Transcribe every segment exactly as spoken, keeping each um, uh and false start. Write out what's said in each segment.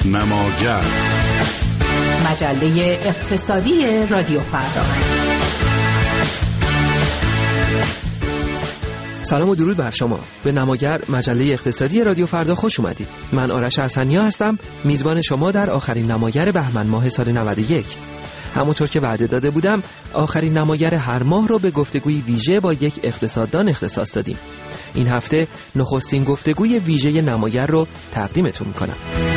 نماگر، مجله اقتصادی رادیو فردا. سلام و درود بر شما. به نماگر، مجله اقتصادی رادیو فردا خوش اومدید. من آرش حسنیا هستم، میزبان شما در آخرین نماگر بهمن ماه سال نود و یک. همونطور که وعده داده بودم، آخرین نماگر هر ماه رو به گفتگوی ویژه با یک اقتصاددان اختصاص دادیم. این هفته نخستین گفتگوی ویژه نماگر رو تقدیمتون میکنم.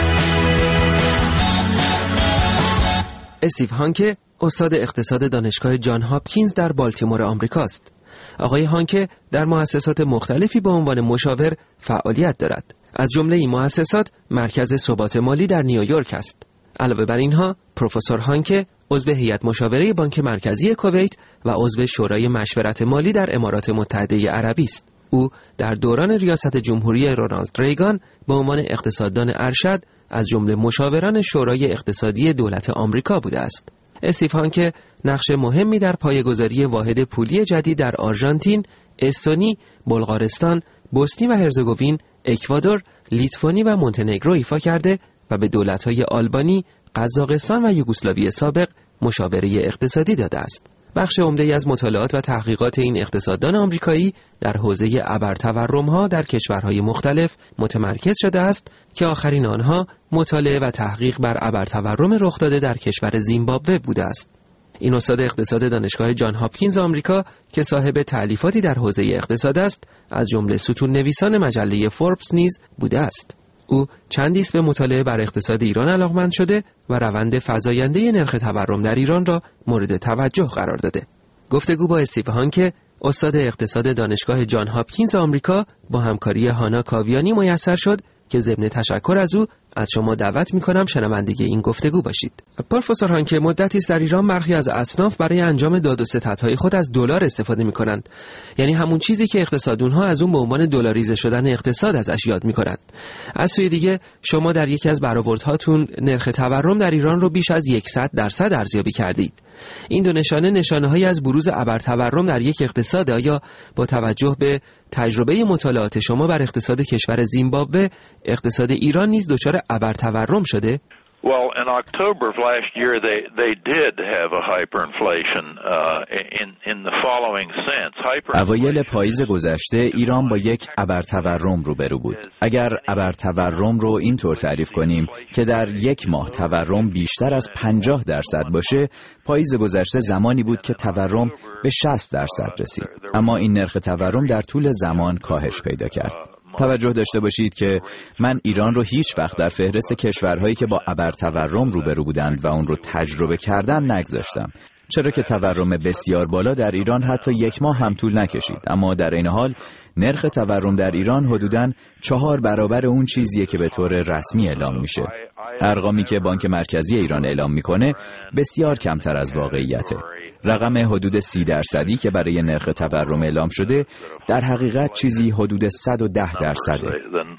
استیو هانکه استاد اقتصاد دانشگاه جان هاپکینز در بالتیمور آمریکاست. آقای هانکه در مؤسسات مختلفی به عنوان مشاور فعالیت دارد. از جمله این مؤسسات مرکز ثبات مالی در نیویورک است. علاوه بر اینها، پروفسور هانکه عضو هیئت مشاوره بانک مرکزی کویت و عضو شورای مشورت مالی در امارات متحده عربی است. او در دوران ریاست جمهوری رونالد ریگان به عنوان اقتصاددان ارشد از جمله مشاوران شورای اقتصادی دولت آمریکا بوده است. استیو هانکه نقش مهمی در پایه‌گذاری واحد پولی جدید در آرژانتین، استونی، بلغارستان، بوسنی و هرزگوین، اکوادور، لیتوانی و مونتنگرو ایفا کرده و به دولت‌های آلبانی، قزاقستان و یوگسلاوی سابق مشاوره اقتصادی داده است. بخش عمده‌ای از مطالعات و تحقیقات این اقتصاددان آمریکایی در حوزه ابرتورم‌ها در کشورهای مختلف متمرکز شده است که آخرین آنها مطالعه و تحقیق بر ابرتورم رخ داده در کشور زیمبابوه بوده است. این استاد اقتصاد دانشگاه جان هاپکینز آمریکا که صاحب تألیفاتی در حوزه اقتصاد است، از جمله ستون نویسان مجله فوربس نیز بوده است. او چندی است به مطالعه بر اقتصاد ایران علاقمند شده و روند فزاینده نرخ تورم در ایران را مورد توجه قرار داده. گفتگو با استیو هانکه استاد اقتصاد دانشگاه جان هاپکینز آمریکا با همکاری هانا کاویانی میسر شد که ضمن تشکر از او از شما دعوت می‌کنم شنونده این گفتگو باشید. پروفسور هانکه مدتی است در ایران برخی از اصناف برای انجام داد و ستدهای خود از دلار استفاده می‌کنند. یعنی همون چیزی که اقتصادون‌ها از اون به عنوان دلاریزه شدن اقتصاد ازش یاد می‌کنند. از سوی دیگه شما در یکی از برآوردهاتون نرخ تورم در ایران رو بیش از صد درصد ارزیابی کردید. این دو نشانه نشانه‌هایی از بروز ابرتورم در یک اقتصاد. آیا با توجه به تجربه مطالعات شما بر اقتصاد کشور زیمبابوه، اقتصاد ایران نیز دچار ابرتورم شده؟ Well, in October of last year, they they did have a hyperinflation uh, in in the following sense. اوایل پاییز گذشته ایران با یک ابرتورم روبرو بود. اگر ابرتورم رو اینطور تعریف کنیم که در یک ماه تورم بیشتر از پنجاه درصد باشه، پاییز گذشته زمانی بود که تورم به شصت درصد رسید. اما این نرخ تورم در طول زمان کاهش پیدا کرد. توجه داشته باشید که من ایران رو هیچ وقت در فهرست کشورهایی که با ابرتورم روبرو بودند و اون رو تجربه کردن نگذاشتم، چرا که تورم بسیار بالا در ایران حتی یک ماه هم طول نکشید. اما در این حال نرخ تورم در ایران حدوداً چهار برابر اون چیزیه که به طور رسمی اعلام میشه. ارقامی که بانک مرکزی ایران اعلام میکنه بسیار کمتر از واقعیته. رقم حدود سی درصدی که برای نرخ تورم اعلام شده در حقیقت چیزی حدود صد و ده درصده.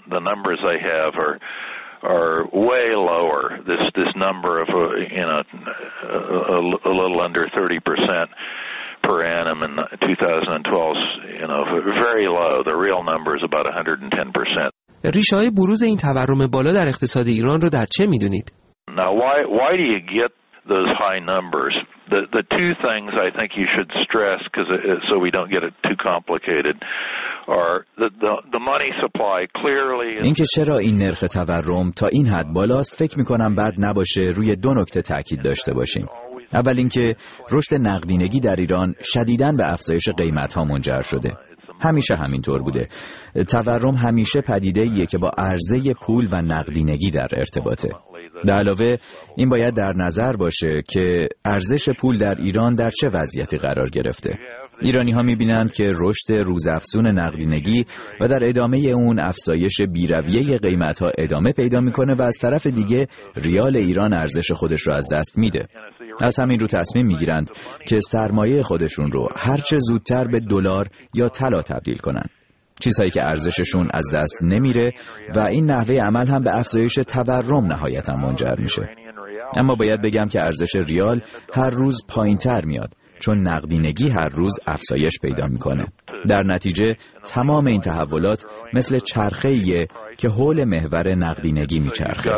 are way lower. This this number of uh, you know a, a little under thirty percent per annum in twenty twelve, you know, very low. The real number is about one hundred ten percent. ریشه‌های بروز این تورم بالا در اقتصاد ایران رو در چه می‌دونید؟ Now why why do you get those high numbers? The the two things I think you should stress, because so we don't get it too complicated, are the the, the money supply clearly. اینکه چرا این نرخ تورم تا این حد بالاست فکر می‌کنم بد نباشه روی دو نکته تاکید داشته باشیم. اول اینکه رشد نقدینگی در ایران شدیداً به افزایش قیمت‌ها منجر شده. همیشه همینطور بوده. تورم همیشه پدیده‌ایه که با عرضه پول و نقدینگی در ارتباطه. به علاوه این باید در نظر باشه که ارزش پول در ایران در چه وضعیتی قرار گرفته. ایرانی ها می‌بینند که رشد روزافزون نقدینگی و در ادامه اون افزایش بی‌رویه قیمت‌ها ادامه پیدا می‌کنه و از طرف دیگه ریال ایران ارزش خودش رو از دست میده. از همین رو تصمیم می‌گیرند که سرمایه خودشون رو هر چه زودتر به دلار یا طلا تبدیل کنن. چیزهایی که ارزششون از دست نمیره و این نحوه عمل هم به افزایش تورم نهایتاً منجر میشه. اما باید بگم که ارزش ریال هر روز پایین‌تر میاد چون نقدینگی هر روز افزایش پیدا میکنه. در نتیجه تمام این تحولات مثل چرخه‌ایه که حول محور نقدینگی میچرخه.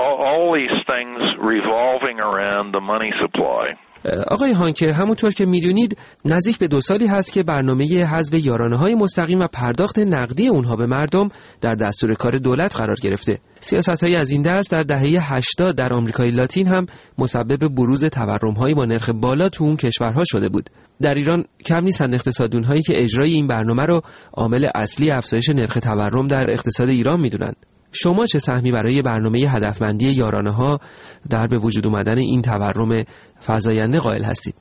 آقای هانکه، همونطور که میدونید نزدیک به دو سالی هست که برنامه حذف یارانه‌های مستقیم و پرداخت نقدی اونها به مردم در دستور کار دولت قرار گرفته. سیاست‌های از این دست در دهه هشتاد در آمریکای لاتین هم مسبب بروز تورم‌هایی با نرخ بالا تو اون کشورها شده بود. در ایران کم نیستند اقتصاددون‌هایی که اجرای این برنامه رو عامل اصلی افزایش نرخ تورم در اقتصاد ایران میدونند. شما چه سهمی برای برنامه هدفمندی یارانه‌ها در به وجود اومدن این تورم فزاینده قائل هستید؟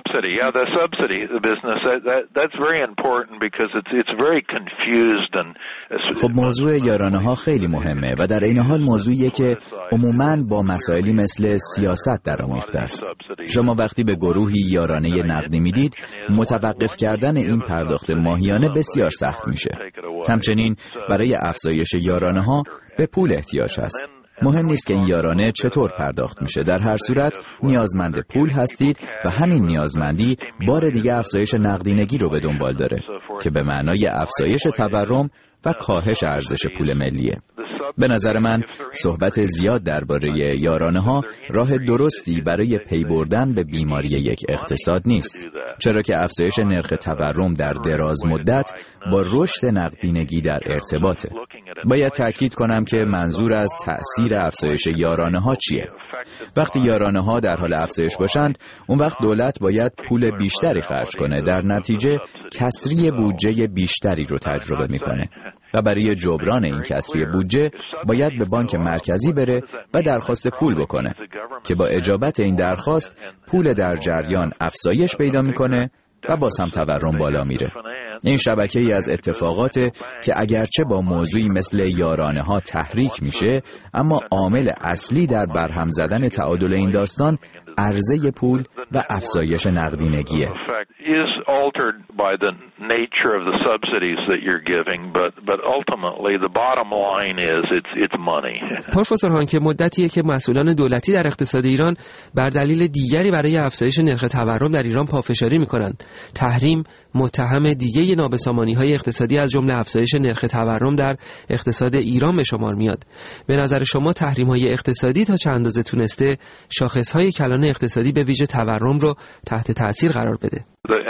خب موضوع یارانه‌ها خیلی مهمه و در این حال موضوعیه که عموماً با مسائلی مثل سیاست درآمیخته است. شما وقتی به گروهی یارانه نقدی میدید، متوقف کردن این پرداخت ماهیانه بسیار سخت میشه. همچنین برای افزایش یارانه‌ها به پول احتیاج هست. مهم نیست که این یارانه چطور پرداخت میشه، در هر صورت نیازمند پول هستید و همین نیازمندی بار دیگه افزایش نقدینگی رو به دنبال داره که به معنای افزایش تورم و کاهش ارزش پول ملیه. به نظر من صحبت زیاد درباره یارانه‌ها راه درستی برای پی بردن به بیماری یک اقتصاد نیست، چرا که افزایش نرخ تورم در دراز مدت با رشد نقدینگی در ارتباطه. باید تأکید کنم که منظور از تأثیر افزایش یارانه‌ها چیه. وقتی یارانه‌ها در حال افزایش باشند، اون وقت دولت باید پول بیشتری خرج کنه، در نتیجه کسری بودجه بیشتری رو تجربه میکنه و برای جبران این کسری بودجه باید به بانک مرکزی بره و درخواست پول بکنه که با اجابت این درخواست پول در جریان افزایش پیدا میکنه و باز هم تورم بالا میره. این شبکه‌ای از اتفاقاته که اگرچه با موضوعی مثل یارانه‌ها تحریک میشه، اما عامل اصلی در برهم زدن تعادل این داستان عرضه پول و افزایش نقدینگیه. پروفسور هانکه، مدتیه که مسئولان دولتی در اقتصاد ایران بر دلیل دیگری برای افزایش نرخ تورم در ایران پافشاری میکنند. تحریم متهم دیگه نابسامانی‌های اقتصادی از جمله افزایش نرخ تورم در اقتصاد ایران به شمار میاد. به نظر شما تحریم‌های اقتصادی تا چند اندازه تونسته شاخص‌های کلان اقتصادی به ویژه تورم رو تحت تأثیر قرار بده؟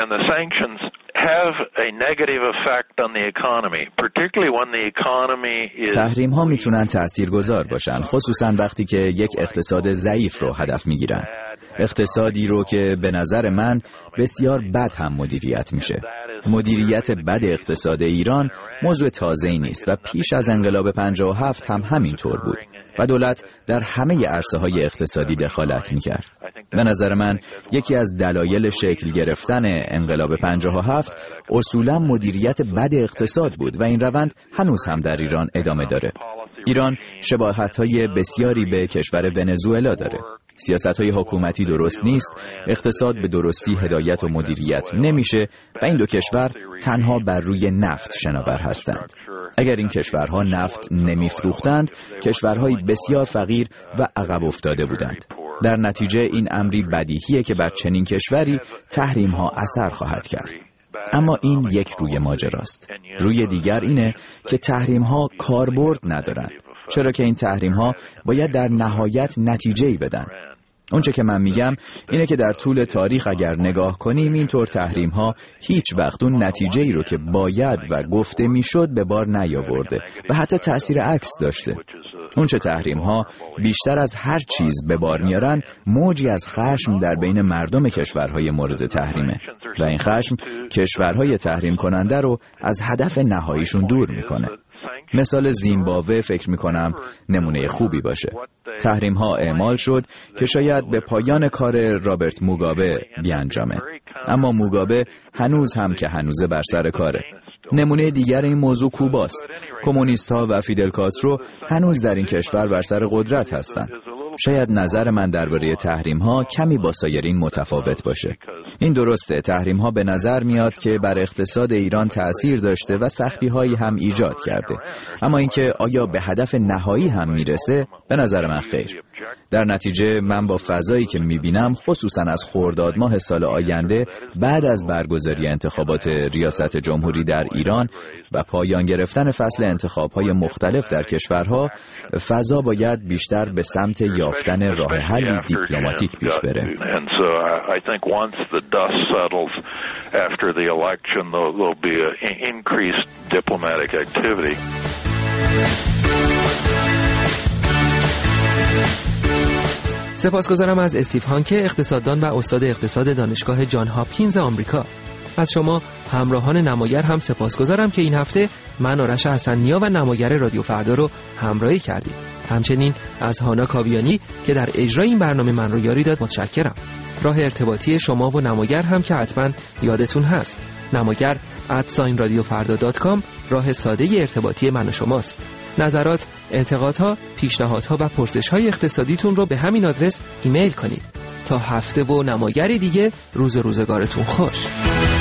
تحریم ها میتونن تأثیرگذار باشن، خصوصا وقتی که یک اقتصاد ضعیف رو هدف میگیرن. اقتصادی رو که به نظر من بسیار بد هم مدیریت میشه. مدیریت بد اقتصاد ایران موضوع تازه‌ای نیست و پیش از انقلاب پنجاه و هفت هم همینطور بود و دولت در همه عرصه‌های اقتصادی دخالت میکرد. به نظر من یکی از دلایل شکل گرفتن انقلاب پنجاه و هفت اصولا مدیریت بد اقتصاد بود و این روند هنوز هم در ایران ادامه داره. ایران شباهت‌های بسیاری به کشور ونزوئلا داره. سیاست‌های حکومتی درست نیست، اقتصاد به درستی هدایت و مدیریت نمیشه و این دو کشور تنها بر روی نفت شناور هستند. اگر این کشورها نفت نمیفروختند، کشورهای بسیار فقیر و عقب افتاده بودند. در نتیجه این امری بدیهیه که بر چنین کشوری تحریم‌ها اثر خواهد کرد. اما این یک روی ماجراست. روی دیگر اینه که تحریم‌ها کاربرد ندارند، چرا که این تحریم‌ها باید در نهایت نتیجه‌ای بدن. اونچه که من میگم اینه که در طول تاریخ اگر نگاه کنیم اینطور تحریم‌ها هیچ وقت اون نتیجه‌ای رو که باید و گفته میشد به بار نیاورده و حتی تأثیر عکس داشته. اونچه تحریم‌ها بیشتر از هر چیز به بار میارن موجی از خشم در بین مردم کشورهای مورد تحریمه و این خشم کشورهای تحریم کننده رو از هدف نهاییشون دور میکنه. مثال زیمبابوه فکر میکنم نمونه خوبی باشه. تحریم ها اعمال شد که شاید به پایان کار رابرت موگابه بیانجامه، اما موگابه هنوز هم که هنوزه بر سر کاره. نمونه دیگر این موضوع کوباست. کمونیست ها و فیدل کاسترو هنوز در این کشور بر سر قدرت هستند. شاید نظر من درباره تحریم ها کمی با سایرین متفاوت باشه. این درسته، تحریم ها به نظر میاد که بر اقتصاد ایران تأثیر داشته و سختی هایی هم ایجاد کرده، اما اینکه آیا به هدف نهایی هم میرسه؟ به نظر من خیر. در نتیجه من با فضایی که میبینم خصوصا از خرداد ماه سال آینده بعد از برگزاری انتخابات ریاست جمهوری در ایران و پایان گرفتن فصل انتخاب‌های مختلف در کشورها، فضا باید بیشتر به سمت یافتن راه حلی دیپلماتیک پیش بره. سپاسگزارم از استیو هانکه، اقتصاددان و استاد اقتصاد دانشگاه جان هاپکینز آمریکا. از شما همراهان نماگر هم سپاسگزارم که این هفته من آرش حسن‌نیا و نماگر رادیو فردا رو همراهی کردید. همچنین از هانا کاویانی که در اجرای این برنامه من رو یاری داد متشکرم. راه ارتباطی شما و نماگر هم که حتما یادتون هست. نماگر ات ساین رادیو فردا دات کام راه ساده ارتباطی من و شماست. نظرات، انتقادها، پیشنهادها و پرسش‌های اقتصادیتون رو به همین آدرس ایمیل کنید. تا هفته و نماگری دیگه، روز روزگارتون خوش.